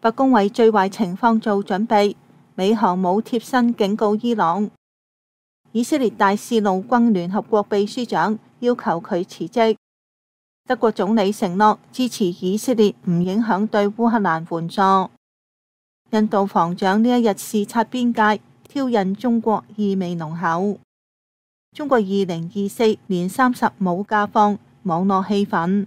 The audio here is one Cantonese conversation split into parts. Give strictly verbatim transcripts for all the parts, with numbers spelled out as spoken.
白宮為最壞情況做準備，美航母貼身警告伊朗。以色列大使陸軍聯合國秘書長要求佢辭職。德國總理承諾支持以色列唔影響對烏克蘭援助。印度防長呢一日視察邊界，挑釁中國意味濃厚。中國二零二四年三十冇假放，網絡氣憤。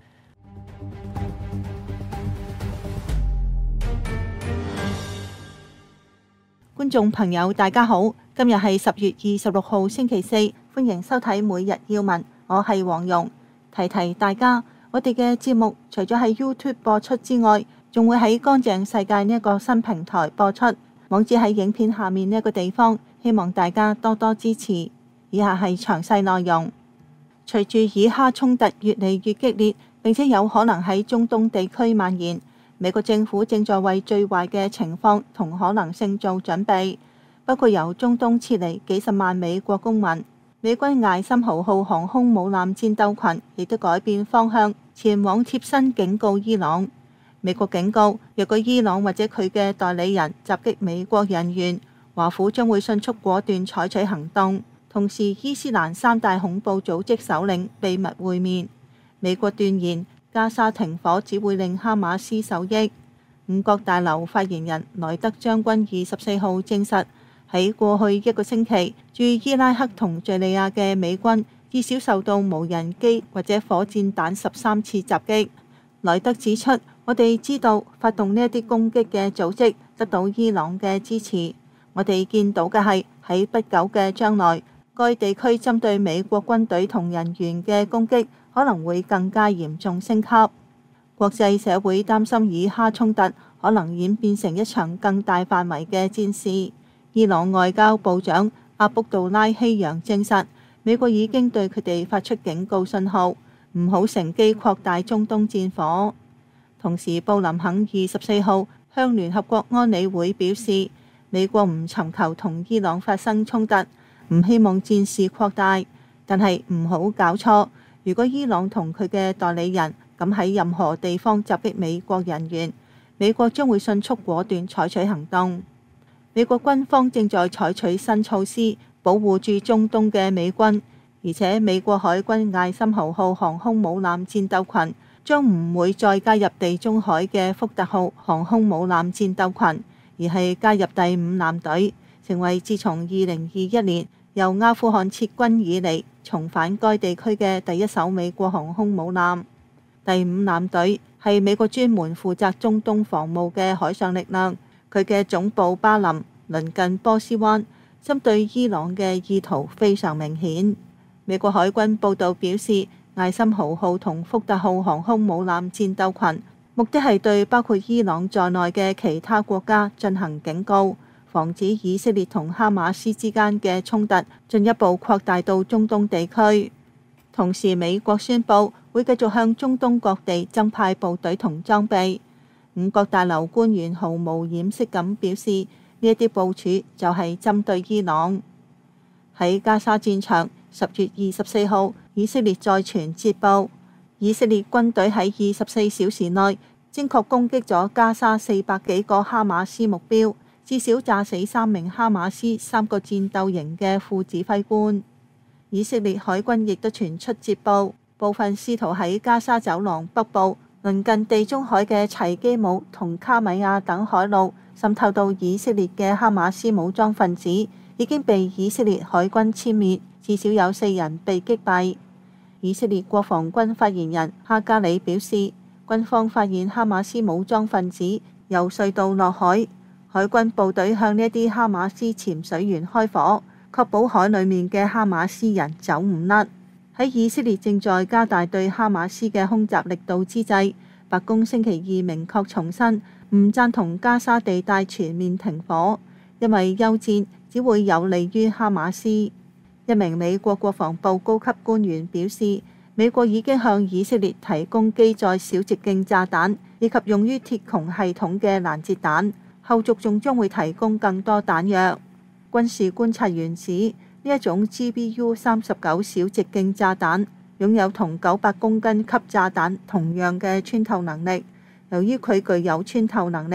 觀眾朋友大家好，今日係十月二十六號星期四，歡迎收睇每日要聞，我係黃蓉。提提大家，我哋嘅節目除咗喺 YouTube 播出之外，仲會喺乾淨世界呢一個新平台播出，網址喺影片下面呢一個地方，希望大家多多支持。以下係詳細內容。隨住以哈衝突越嚟越激烈，並且有可能喺中東地區蔓延，美國政府正在為最壞嘅情況同可能性做準備，包括由中東撤離幾十萬美國公民。美軍艾森豪號航空母艦戰鬥群亦都改變方向，前往貼身警告伊朗。美國警告，若果伊朗或者佢嘅代理人襲擊美國人員，華府將會迅速果斷採取行動。同時，伊斯蘭三大恐怖組織首領秘密會面。美國斷言加沙停火只會令哈馬斯受益。五角大樓發言人萊德將軍二十四號證實，喺過去一個星期，駐伊拉克同敘利亞嘅美軍至少受到無人機或者火箭彈十三次襲擊。萊德指出，我哋知道發動呢一啲攻擊嘅組織得到伊朗嘅支持。我哋見到嘅係喺不久嘅將來，該地區針對美國軍隊同人員嘅攻擊可能會更加嚴重升級。國際社會擔心以哈衝突可能演變成一場更大範圍嘅戰事。伊朗外交部長阿卜杜拉希揚證實，美國已經對佢哋發出警告信號，唔好乘機擴大中東戰火。同時，布林肯二十四號向聯合國安理會表示，美國唔尋求同伊朗發生衝突，唔希望戰事擴大，但係唔好搞錯。如果伊朗同佢嘅代理人敢喺任何地方襲擊美國人員，美國將會迅速果斷採取行動。美國軍方正在採取新措施保護住中東嘅美軍，而且美國海軍艾森豪號航空母艦戰鬥群將唔會再加入地中海嘅福特號航空母艦戰鬥群，而係加入第五艦隊，成為自從二零二一年由阿富汗撤軍以嚟重返該地區嘅第一艘美國航空母艦。第五艦隊係美國專門負責中東防務嘅海上力量，佢嘅總部巴林鄰近波斯灣，針對伊朗嘅意圖非常明顯。美國海軍報導表示，艾森豪號同福特號航空母艦戰鬥群目的係對包括伊朗在內嘅其他國家進行警告，防止以色列同哈馬斯之間嘅衝突進一步擴大到中東地區。同時，美國宣布會繼續向中東各地增派部隊同裝備。五角大樓官員毫無掩飾咁表示，呢一啲部署就係針對伊朗。喺加沙戰場，十月二十四號，以色列再傳捷報，以色列軍隊喺二十四小時內精確攻擊咗加沙四百幾個哈馬斯目標，至少炸死三名哈馬斯三個戰鬥營嘅副指揮官。以色列海軍亦都傳出捷報，部分試圖喺加沙走廊北部鄰近地中海嘅齊基姆同卡米亞等海路滲透到以色列嘅哈馬斯武裝分子已經被以色列海軍殲滅，至少有四人被擊斃。以色列國防軍發言人哈加里表示，軍方發現哈馬斯武裝分子由隧道落海，海軍部隊向呢一啲哈馬斯潛水員開火，確保海裡面嘅哈馬斯人走唔甩。喺以色列正在加大對哈馬斯嘅空襲力度之際，白宮星期二明確重申唔贊同加沙地帶全面停火，因為休戰只會有利於哈馬斯。一名美國國防部高級官員表示，美國已經向以色列提供機載小直徑炸彈以及用於鐵穹系統嘅攔截彈，後續仲將會提供更多彈藥。軍事觀察員指，呢一種 G B U 三十九小直徑炸彈擁有同九百公斤級炸彈同樣嘅穿透能力。由於佢具有穿透能力，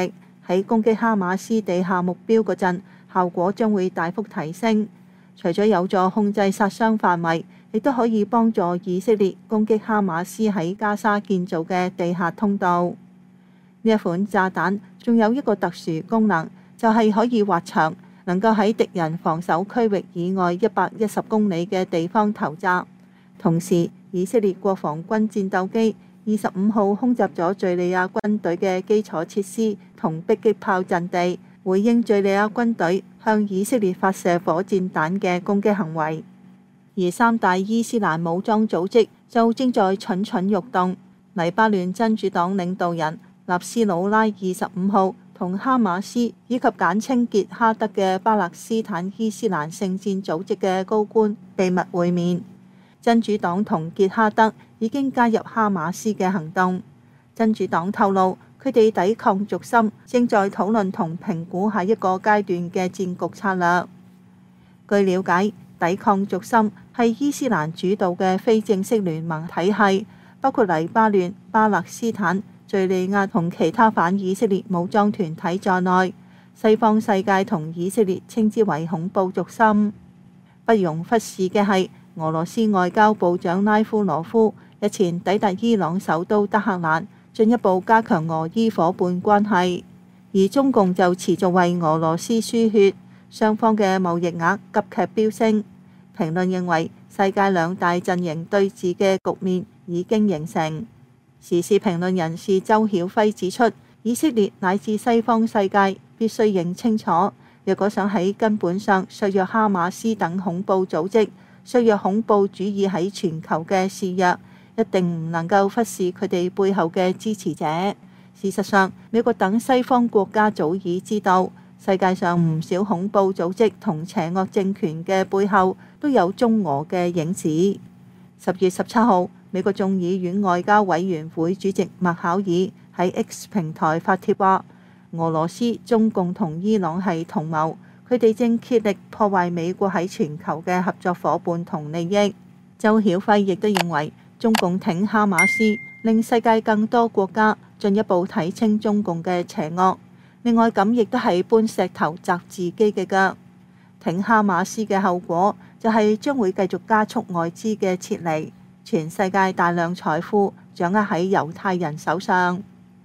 喺攻擊哈馬斯地下目標嗰陣，效果將會大幅提升。除咗有助控制殺傷範圍，亦都可以幫助以色列攻擊哈馬斯喺加沙建造嘅地下通道。呢一款炸彈仲有一個特殊功能，就係可以滑翔，能夠喺敵人防守區域以外一百一十公里嘅地方投擲。同時，以色列國防軍戰鬥機二十五號空襲咗敘利亞軍隊嘅基礎設施同迫擊炮陣地，回應敘利亞軍隊向以色列發射火箭彈嘅攻擊行為。而三大伊斯蘭武裝組織就正在蠢蠢欲動。黎巴嫩真主黨領導人納斯魯拉二十五號同哈馬斯以及簡稱傑哈德嘅巴勒斯坦伊斯蘭聖戰組織嘅高官秘密會面。真主黨同傑哈德已經加入哈馬斯嘅行動。真主黨透露，佢哋抵抗軸心正在討論同評估下一個階段嘅戰局策略。據了解，抵抗軸心係伊斯蘭主導嘅非正式聯盟體系，包括黎巴嫩、巴勒斯坦、敘利亞同其他反以色列武裝團體在內。西方世界同以色列稱之為恐怖軸心。不容忽視嘅係，俄羅斯外交部長拉夫羅夫日前抵達伊朗首都德黑蘭，進一步加強俄伊伙伴關係。而中共就持續為俄羅斯輸血，雙方嘅貿易額急劇飆升。評論認為，世界兩大陣營對峙嘅局面已經形成。時事評論人士周曉輝指出，以色列乃至西方世界必須認清楚，若果想喺根本上削弱哈馬斯等恐怖組織，削弱恐怖主義喺全球嘅肆虐，一定唔能夠忽視佢哋背後嘅支持者。事實上，美國等西方國家早已知道，世界上唔少恐怖組織同邪惡政權嘅背後都有中俄嘅影子。十月十七號，美國眾議院外交委員會主席麥考爾喺 X 平台發帖話，俄羅斯、中共同伊朗係同謀，佢哋正竭力破壞美國喺全球嘅合作伙伴同利益。周曉輝亦都認為，中共挺哈馬斯，令世界更多國家進一步睇清中共嘅邪惡。另外，咁亦都係搬石頭砸自己嘅腳。挺哈馬斯嘅後果就係將會繼續加速外資嘅撤離，全世界大量財富掌握喺猶太人手上。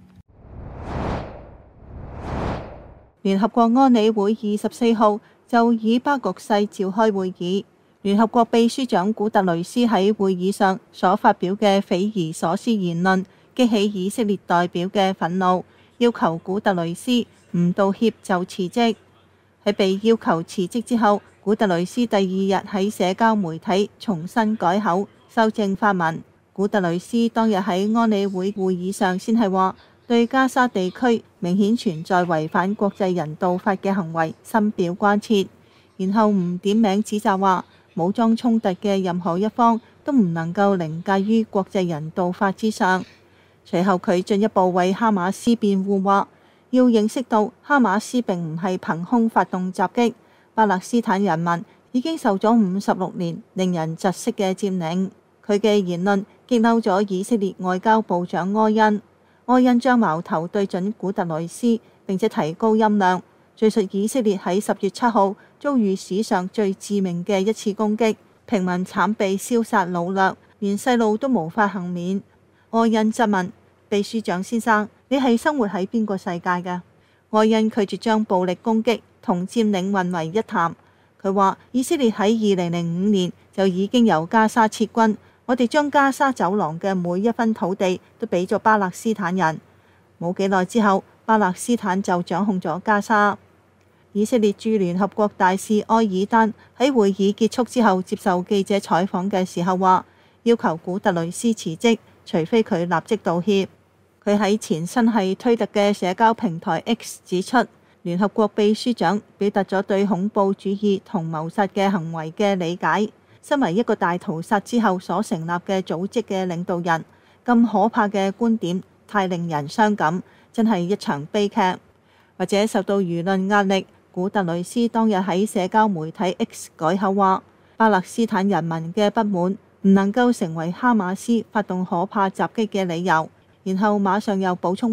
聯合國安理會二十四號就以巴局勢召開會議。聯合國秘書長古特雷斯喺會議上所發表嘅匪夷所思言論，激起以色列代表嘅憤怒，要求古特雷斯唔道歉就辭職。喺被要求辭職之後，古特雷斯第二日喺社交媒體重新改口修正發文。古特雷斯當日喺安理會會議上先係話，對加沙地區明顯存在違反國際人道法嘅行為深表關切，然後唔點名指責話，武裝衝突嘅任何一方都唔能夠凌駕於國際人道法之上。隨後佢進一步為哈馬斯辯護話，要認識到哈馬斯並唔係憑空發動襲擊，巴勒斯坦人民已經受咗五十六年令人窒息嘅佔領。佢嘅言論激嬲咗以色列外交部長柯恩，柯恩將矛頭對準古特雷斯，並且提高音量，敘述以色列喺十月七號遭遇史上最致命嘅一次攻擊，平民慘被燒殺擄掠，連細路都無法幸免。柯恩質問秘書長先生，你係生活喺邊個世界㗎？柯恩拒絕將暴力攻擊同佔領混為一談。佢話以色列喺二零零五年就已經由加沙撤軍，我哋將加沙走廊嘅每一分土地都俾咗巴勒斯坦人。冇幾耐之後，巴勒斯坦就掌控咗加沙。以色列駐聯合國大使埃爾丹喺會議結束之後接受記者採訪嘅時候話，要求古特雷斯辭職，除非佢立即道歉。佢喺前身係推特嘅社交平台 X 指出，聯合國秘書長表達咗對恐怖主義同謀殺嘅行為嘅理解。身為一個大屠殺之後所成立嘅組織嘅領導人，咁可怕嘅觀點太令人傷感，真係一場悲劇。或者受到輿論壓力，古特雷斯當日喺社交媒體 X 改口話，巴勒斯坦人民嘅不滿唔能夠成為哈馬斯發動可怕襲擊嘅理由。然後馬上又補充話，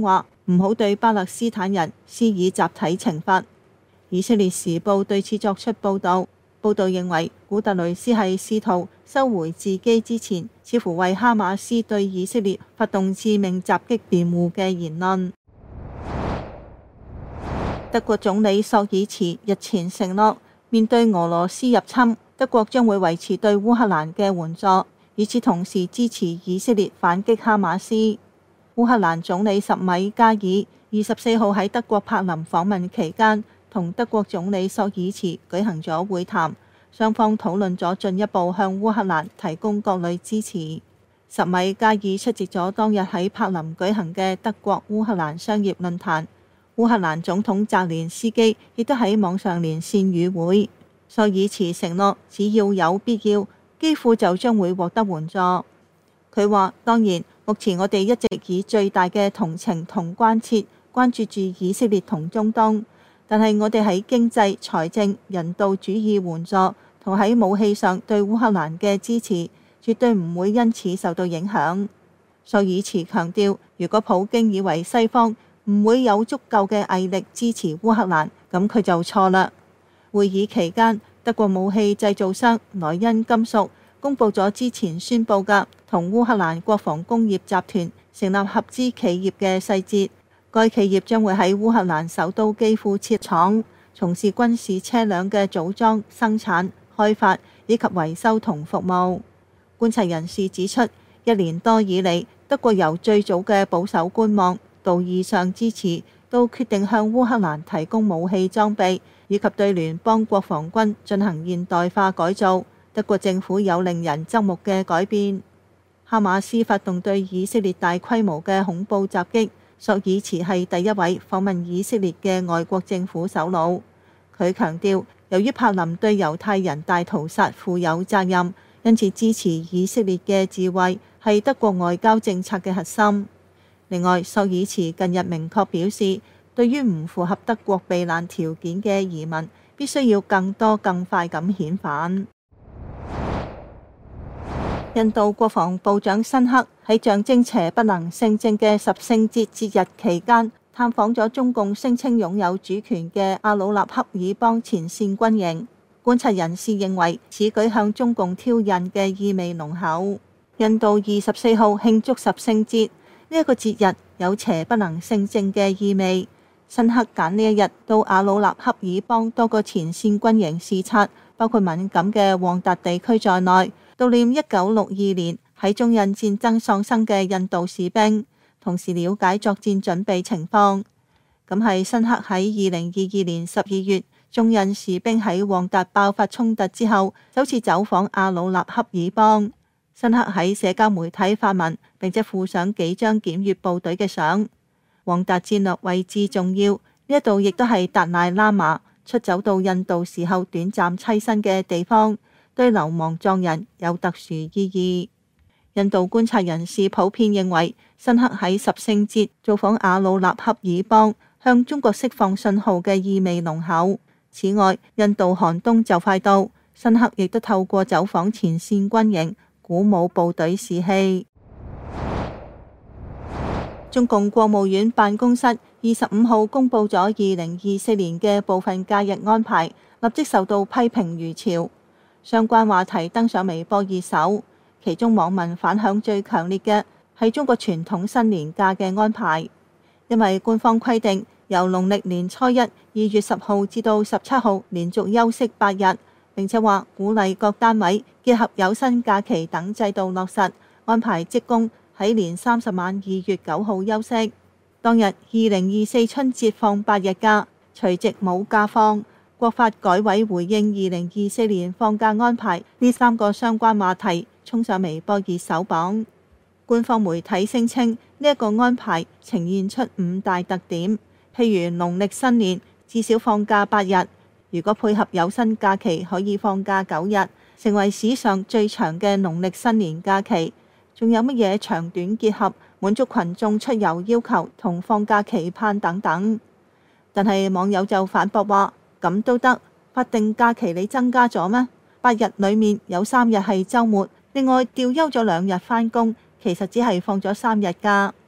唔好對巴勒斯坦人施以集體懲罰。以色列時報對此作出報導，報導認為古特雷斯係試圖收回自己之前似乎為哈馬斯對以色列發動致命襲擊辯護嘅言論。德國總理朔爾茨日前承諾，面對俄羅斯入侵，德國將會維持對烏克蘭嘅援助，與此同時支持以色列反擊哈馬斯。烏克蘭總理什米加爾二十四號喺德國柏林訪問期間，同德國總理朔爾茨舉行咗會談，雙方討論咗進一步向烏克蘭提供各類支持。什米加爾出席咗當日喺柏林舉行嘅德國烏克蘭商業論壇，烏克蘭總統澤連斯基亦都喺網上連線與會。朔爾茨承諾，只要有必要，基輔就將會獲得援助。佢話：當然，目前我哋一直以最大嘅同情同關切關注住以色列同中東。但係我哋喺經濟、財政、人道主義援助同喺武器上對烏克蘭嘅支持，絕對唔會因此受到影響。朔爾茨強調，如果普京以為西方唔會有足夠嘅毅力支持烏克蘭，咁佢就錯啦。會議期間，德國武器製造商萊茵金屬公佈咗之前宣佈嘅同烏克蘭國防工業集團成立合資企業嘅細節。該企業將會喺烏克蘭首都基輔設廠，從事軍事車輛嘅組裝、生產、開發以及維修同服務。觀察人士指出，一年多以嚟，德國由最早嘅保守觀望到意上支持，到決定向烏克蘭提供武器裝備，以及對聯邦國防軍進行現代化改造，德國政府有令人側目嘅改變。哈馬斯發動對以色列大規模嘅恐怖襲擊。朔爾茨係第一位訪問以色列嘅外國政府首腦。佢強調，由於柏林對猶太人大屠殺負有責任，因此支持以色列嘅自衛係德國外交政策嘅核心。另外，朔爾茨近日明確表示，對於唔符合德國避難條件嘅移民，必須要更多更快咁遣返。印度國防部長辛克喺象徵邪不能勝正嘅十聖節節日期間，探訪咗中共聲稱擁有主權嘅阿魯納恰爾邦前線軍營。觀察人士認為，此舉向中共挑釁嘅意味濃厚。印度二十四號慶祝十聖節，呢一個節日有邪不能勝正嘅意味。辛克揀呢一日到阿魯納恰爾邦多個前線軍營視察，包括敏感嘅旺達地區在內，悼念一九六二年喺中印戰爭喪生嘅印度士兵，同時了解作戰準備情況。咁係辛克喺二零二二年十二月中印士兵喺旺達爆發衝突之後，首次走訪阿魯納恰爾邦。辛克喺社交媒體發文，並且附上幾張檢閱部隊嘅相。旺達戰略位置重要，呢一度亦都係達賴喇嘛出走到印度時候短暫棲身嘅地方，對流亡藏人有特殊意義。印度觀察人士普遍認為，辛克喺十聖節造訪阿魯納恰爾邦，向中國釋放信號嘅意味濃厚。此外，印度寒冬就快到，辛克亦都透過走訪前線軍營，鼓舞部隊士氣。中共國務院辦公室二十五號公佈咗二零二四年嘅部分假日安排，立即受到批評如潮。相關話題登上微博熱搜，其中網民反響最強烈嘅係中國傳統新年假嘅安排，因為官方規定由農曆年初一二月十號至到十七號連續休息八日，並且話鼓勵各單位結合有薪假期等制度落實，安排職工喺年三十晚二月九號休息。當日二零二四春節放八日假，除夕冇假放。國發改委回應二零二四年放假安排呢三個相關話題，衝上微博熱搜榜。官方媒體聲稱呢一個安排呈現出五大特點，譬如農曆新年至少放假八日，如果配合有薪假期可以放假九日，成為史上最長嘅農曆新年假期。仲有乜嘢長短結合，滿足群眾出遊要求同放假期盼等等。但係網友就反駁話，咁都得，法定假期你增加咗咩？八日裡面有三日係週末，另外調休咗兩日返工，其實只係放咗三日假。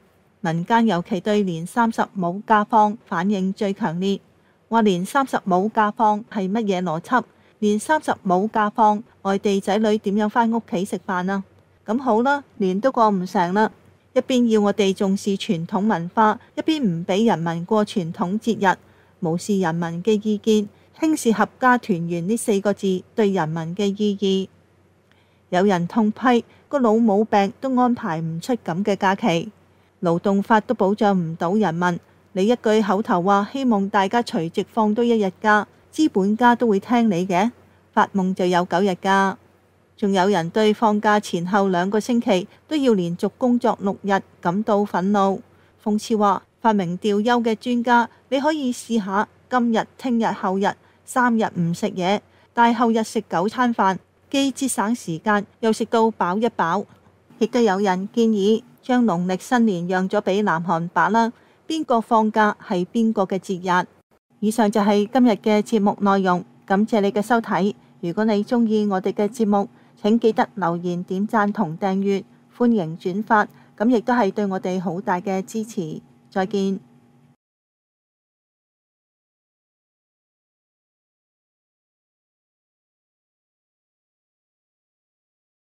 民間尤其對年三十冇假放反應最強烈，話年三十冇假放係乜嘢邏輯？年三十冇假放，外地仔女點樣返屋企食飯啊？咁好啦，年都過唔成啦，一邊要我哋重視傳統文化，一邊唔俾人民過傳統節日，無視人民嘅意見，輕視合家團圓呢四個字對人民嘅意義。有人痛批個老母病都安排唔出咁嘅假期，勞動法都保障唔到人民，你一句口頭話希望大家除夕放多一日假，資本家都會聽你嘅？發夢就有九日假。仲有人對放假前後兩個星期都要連續工作六日感到憤怒，諷刺話發明調休嘅專家，你可以試下今日、聽日、後日三日唔食嘢，但後日食九餐飯，既節省時間又食到飽一飽。亦都有人建議將農曆新年讓咗俾南韓吧啦，邊個放假係邊個嘅節日。以上就係今日嘅節目內容，感謝你嘅收睇。如果你鍾意我哋嘅節目，請記得留言、點讚同訂閱，歡迎轉發，咁亦都係對我哋好大嘅支持。再見。